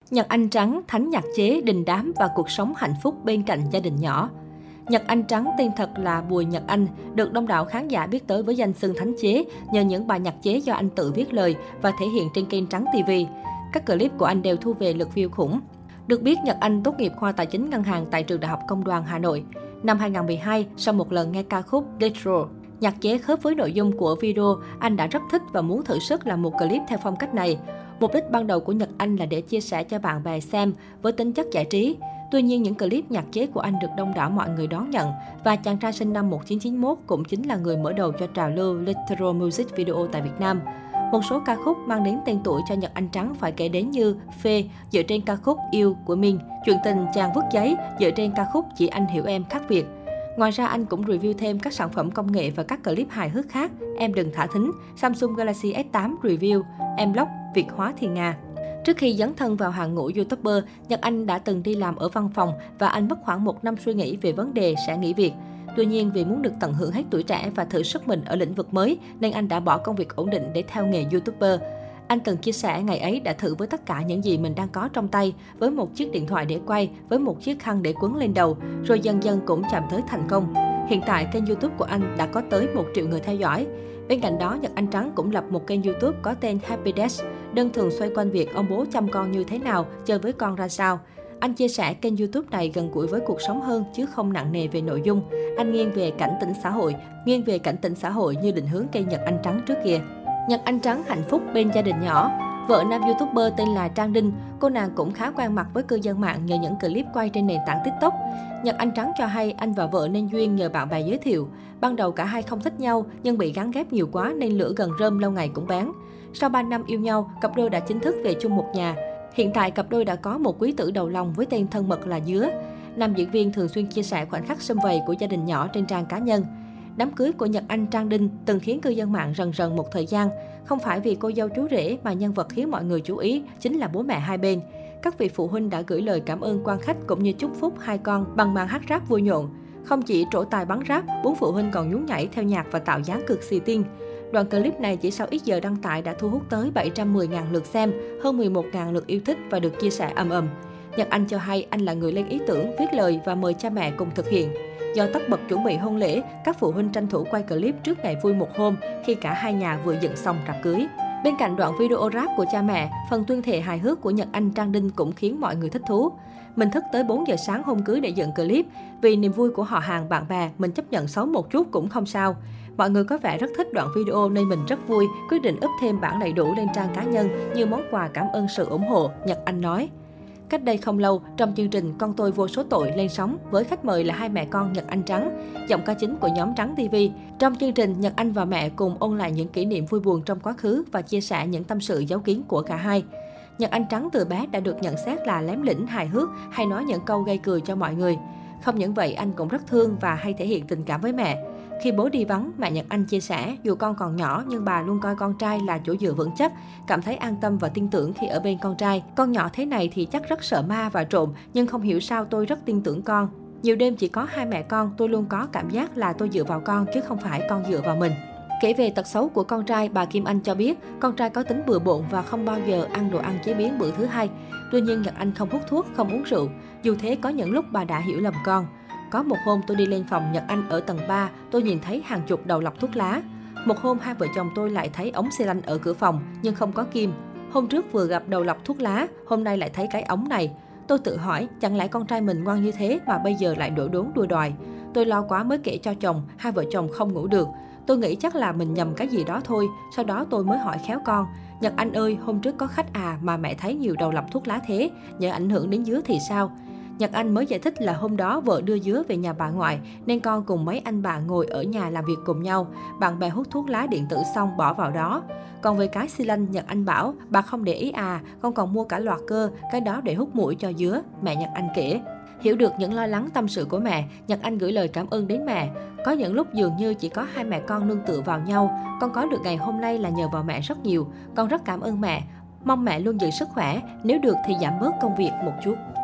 Nhật Anh Trắng, thánh nhạc chế, đình đám và cuộc sống hạnh phúc bên cạnh gia đình nhỏ. Nhật Anh Trắng, tên thật là Bùi Nhật Anh, được đông đảo khán giả biết tới với danh xưng thánh chế nhờ những bài nhạc chế do anh tự viết lời và thể hiện trên kênh Trắng TV. Các clip của anh đều thu về lượt view khủng. Được biết, Nhật Anh tốt nghiệp khoa tài chính ngân hàng tại trường Đại học Công đoàn Hà Nội. Năm 2012, sau một lần nghe ca khúc Retro, nhạc chế khớp với nội dung của video, anh đã rất thích và muốn thử sức làm một clip theo phong cách này. Mục đích ban đầu của Nhật Anh là để chia sẻ cho bạn bè xem với tính chất giải trí. Tuy nhiên, những clip nhạc chế của anh được đông đảo mọi người đón nhận và chàng trai sinh năm 1991 cũng chính là người mở đầu cho trào lưu Retro Music Video tại Việt Nam. Một số ca khúc mang đến tên tuổi cho Nhật Anh Trắng phải kể đến như Phê dựa trên ca khúc Yêu của Minh, Chuyện tình chàng vứt giấy dựa trên ca khúc Chỉ anh hiểu em khác biệt. Ngoài ra, anh cũng review thêm các sản phẩm công nghệ và các clip hài hước khác, Em đừng thả thính, Samsung Galaxy S8 review, Em Lóc, Việt hóa thì Nga. Trước khi dấn thân vào hàng ngũ YouTuber, Nhật Anh đã từng đi làm ở văn phòng và anh mất khoảng 1 năm suy nghĩ về vấn đề sẽ nghỉ việc. Tuy nhiên, vì muốn được tận hưởng hết tuổi trẻ và thử sức mình ở lĩnh vực mới, nên anh đã bỏ công việc ổn định để theo nghề YouTuber. Anh từng chia sẻ ngày ấy đã thử với tất cả những gì mình đang có trong tay, với một chiếc điện thoại để quay, với một chiếc khăn để quấn lên đầu, rồi dần dần cũng chạm tới thành công. Hiện tại, kênh YouTube của anh đã có tới 1 triệu người theo dõi. Bên cạnh đó, Nhật Anh Trắng cũng lập một kênh YouTube có tên Happy Dads, đơn thường xoay quanh việc ông bố chăm con như thế nào, chơi với con ra sao. Anh chia sẻ kênh YouTube này gần gũi với cuộc sống hơn chứ không nặng nề về nội dung. Anh nghiêng về cảnh tỉnh xã hội như định hướng kênh Nhật Anh Trắng trước kia. Nhật Anh Trắng hạnh phúc bên gia đình nhỏ. Vợ nam YouTuber tên là Trang Đinh, cô nàng cũng khá quen mặt với cư dân mạng nhờ những clip quay trên nền tảng TikTok. Nhật Anh Trắng cho hay anh và vợ nên duyên nhờ bạn bè giới thiệu. Ban đầu cả hai không thích nhau nhưng bị gắn ghép nhiều quá nên lửa gần rơm lâu ngày cũng bén. Sau 3 năm yêu nhau, cặp đôi đã chính thức về chung một nhà. Hiện tại cặp đôi đã có một quý tử đầu lòng với tên thân mật là Dứa. Nam diễn viên thường xuyên chia sẻ khoảnh khắc sum vầy của gia đình nhỏ trên trang cá nhân. Đám cưới của Nhật Anh Trang Đinh từng khiến cư dân mạng rần rần một thời gian. Không phải vì cô dâu chú rể mà nhân vật khiến mọi người chú ý chính là bố mẹ hai bên. Các vị phụ huynh đã gửi lời cảm ơn quan khách cũng như chúc phúc hai con bằng màn hát rap vui nhộn. Không chỉ trổ tài bắn rap, 4 phụ huynh còn nhún nhảy theo nhạc và tạo dáng cực xì tin. Đoạn clip này chỉ sau ít giờ đăng tải đã thu hút tới 710.000 lượt xem, hơn 11.000 lượt yêu thích và được chia sẻ ầm ầm. Nhật Anh cho hay anh là người lên ý tưởng, viết lời và mời cha mẹ cùng thực hiện. Do tất bật chuẩn bị hôn lễ, các phụ huynh tranh thủ quay clip trước ngày vui một hôm khi cả hai nhà vừa dựng xong rạp cưới. Bên cạnh đoạn video rap của cha mẹ, phần tuyên thệ hài hước của Nhật Anh Trang Đinh cũng khiến mọi người thích thú. Mình thức tới 4 giờ sáng hôm cưới để dựng clip. Vì niềm vui của họ hàng bạn bè, mình chấp nhận xấu một chút cũng không sao. Mọi người có vẻ rất thích đoạn video nên mình rất vui, quyết định up thêm bản đầy đủ lên trang cá nhân như món quà cảm ơn sự ủng hộ, Nhật Anh nói. Cách đây không lâu, trong chương trình Con tôi vô số tội lên sóng với khách mời là hai mẹ con Nhật Anh Trắng, giọng ca chính của nhóm Trắng TV. Trong chương trình, Nhật Anh và mẹ cùng ôn lại những kỷ niệm vui buồn trong quá khứ và chia sẻ những tâm sự giấu kín của cả hai. Nhật Anh Trắng từ bé đã được nhận xét là lém lĩnh, hài hước hay nói những câu gây cười cho mọi người. Không những vậy, anh cũng rất thương và hay thể hiện tình cảm với mẹ. Khi bố đi vắng, mẹ Nhật Anh chia sẻ, dù con còn nhỏ nhưng bà luôn coi con trai là chỗ dựa vững chắc, cảm thấy an tâm và tin tưởng khi ở bên con trai. Con nhỏ thế này thì chắc rất sợ ma và trộm, nhưng không hiểu sao tôi rất tin tưởng con. Nhiều đêm chỉ có hai mẹ con, tôi luôn có cảm giác là tôi dựa vào con chứ không phải con dựa vào mình. Kể về tật xấu của con trai, bà Kim Anh cho biết con trai có tính bừa bộn và không bao giờ ăn đồ ăn chế biến bữa thứ hai. Tuy nhiên, Nhật Anh không hút thuốc, không uống rượu. Dù thế, có những lúc bà đã hiểu lầm con. Có một hôm tôi đi lên phòng Nhật Anh ở tầng 3, tôi nhìn thấy hàng chục đầu lọc thuốc lá. Một hôm hai vợ chồng tôi lại thấy ống xi lanh ở cửa phòng nhưng không có kim. Hôm trước vừa gặp đầu lọc thuốc lá, hôm nay lại thấy cái ống này. Tôi tự hỏi, chẳng lẽ con trai mình ngoan như thế mà bây giờ lại đổ đốn đua đòi. Tôi lo quá mới kể cho chồng, hai vợ chồng không ngủ được. Tôi nghĩ chắc là mình nhầm cái gì đó thôi, sau đó tôi mới hỏi khéo con. Nhật Anh ơi, hôm trước có khách à mà mẹ thấy nhiều đầu lọc thuốc lá thế, nhờ ảnh hưởng đến Dứa thì sao? Nhật Anh mới giải thích là hôm đó vợ đưa Dứa về nhà bà ngoại, nên con cùng mấy anh bà ngồi ở nhà làm việc cùng nhau. Bạn bè hút thuốc lá điện tử xong bỏ vào đó. Còn về cái xi lanh, Nhật Anh bảo, bà không để ý à, con còn mua cả loạt cơ, cái đó để hút mũi cho Dứa, mẹ Nhật Anh kể. Hiểu được những lo lắng tâm sự của mẹ, Nhật Anh gửi lời cảm ơn đến mẹ. Có những lúc dường như chỉ có hai mẹ con nương tựa vào nhau. Con có được ngày hôm nay là nhờ vào mẹ rất nhiều. Con rất cảm ơn mẹ. Mong mẹ luôn giữ sức khỏe. Nếu được thì giảm bớt công việc một chút.